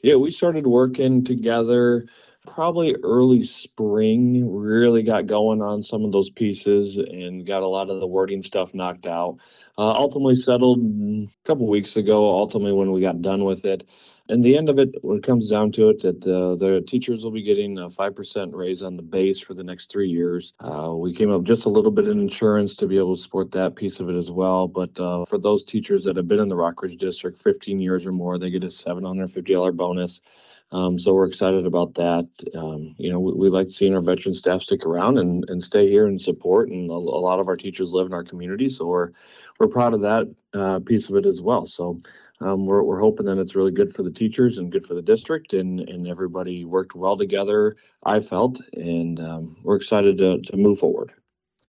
Yeah, we started working together probably early spring. Really got going on some of those pieces and got a lot of the wording stuff knocked out. Ultimately settled a couple weeks ago, ultimately when we got done with it. And the end of it, when it comes down to it, that the teachers will be getting a 5% raise on the base for the next 3 years. We came up just a little bit in insurance to be able to support that piece of it as well. But for those teachers that have been in the Rockridge District 15 years or more, they get a $750 bonus. So we're excited about that. We like seeing our veteran staff stick around and stay here and support. And a lot of our teachers live in our community, so we're proud of that piece of it as well. So we're hoping that it's really good for the teachers and good for the district, and everybody worked well together. I felt, and we're excited to move forward.